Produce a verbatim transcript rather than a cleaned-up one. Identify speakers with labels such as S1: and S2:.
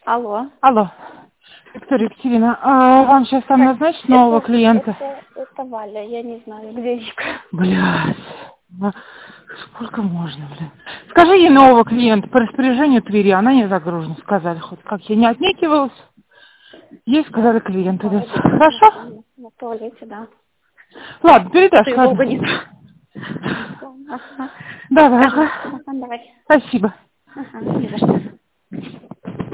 S1: Алло.
S2: Алло. Виктория Екатерина, а вам сейчас там назначить нового
S1: это,
S2: клиента?
S1: Это, это Валя, я не знаю, где Вика.
S2: Блядь. ну, Сколько можно, блин? Скажи ей нового клиента по распоряжению Твери. Она не загружена, сказали хоть как. Я не отнекивалась. Ей сказали клиента.
S1: Ой,
S2: дать.
S1: да,
S2: Хорошо?
S1: на, на туалете, да.
S2: Ладно, передашь,
S1: Ты долго не...
S2: ладно.
S1: Ага.
S2: Давай,
S1: Скажи.
S2: ага.
S1: Ага, давай.
S2: Спасибо.
S1: Ага, не за что.